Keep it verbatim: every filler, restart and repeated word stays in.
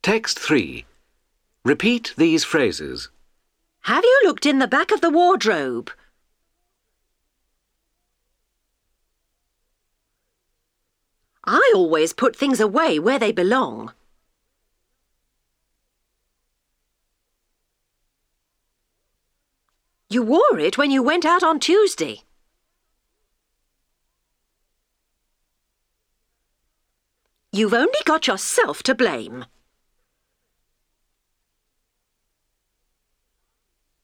Text three. Repeat these phrases. Have you looked in the back of the wardrobe? I always put things away where they belong. You wore it when you went out on Tuesday. You've only got yourself to blame.